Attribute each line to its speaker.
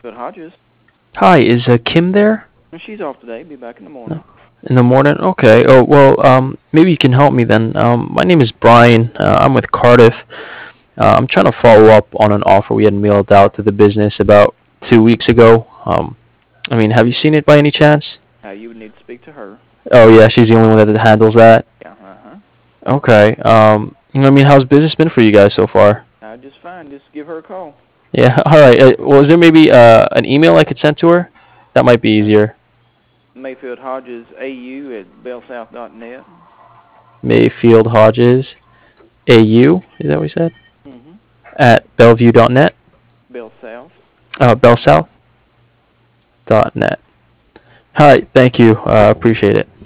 Speaker 1: Hodges.
Speaker 2: Hi, is Kim there?
Speaker 1: She's off today. Be back in the
Speaker 2: No.
Speaker 1: morning.
Speaker 2: In the morning? Okay. Oh, well, maybe you can help me then. My name is Brian. I'm with Cardiff. I'm trying to follow up on an offer we had mailed out to the business about 2 weeks ago. Have you seen it by any chance?
Speaker 1: You would need to speak to her.
Speaker 2: Oh, yeah, she's the only one that handles that.
Speaker 1: Yeah, uh-huh.
Speaker 2: Okay. How's business been for you guys so far?
Speaker 1: Just fine. Just give her a call.
Speaker 2: Yeah, all right. Well, is there maybe an email I could send to her? That might be easier.
Speaker 1: Mayfield Hodges AU at bellsouth.net.
Speaker 2: Mayfield Hodges AU, is that what you said?
Speaker 1: Mm-hmm.
Speaker 2: At bellevue.net?
Speaker 1: Bellsouth.
Speaker 2: Bellsouth.net. All right, thank you. Appreciate it.